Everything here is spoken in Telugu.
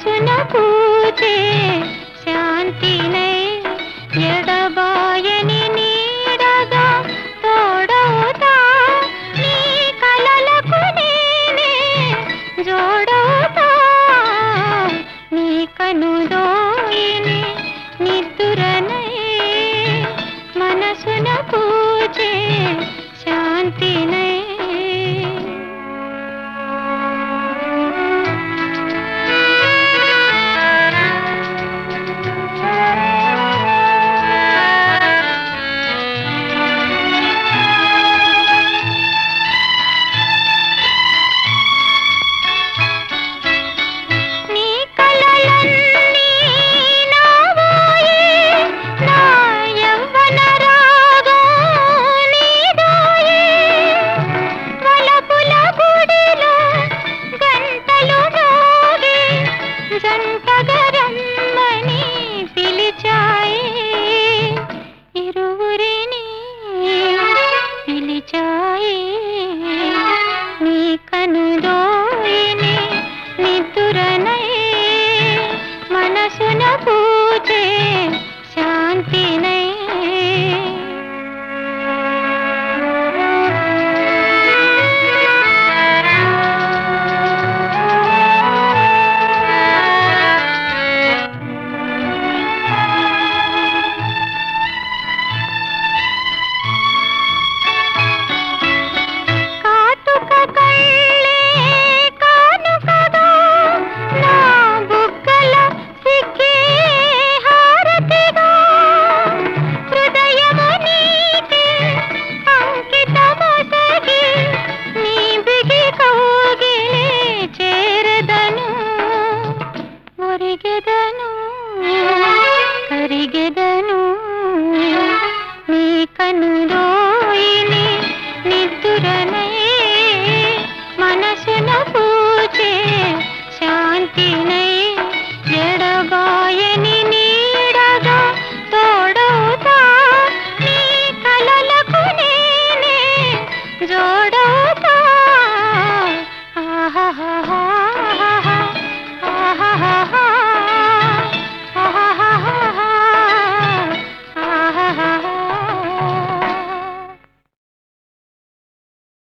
మనసున పూచే శాంతినై ఎడబాయని నీడగా తోడవుతా నీ కలలకు నేనే జోడవుతా నీ కనుదోయిని నిద్దురనై మనసున పూచే శాంతినై జంటగరమ్మని పిలిచాయి ఇరువురిని పిలిచాయి నీ కనుదోయిని నిద్దురనై మనసున పూచే శాంతినై కరిగెదను నీ కనుదోయిని నిద్దురనై మనసున పూచే శాంతినై ఎడబాయని నీడగా తోడవుతా నీ కలలకు నేనే జోడవుతా ఆహా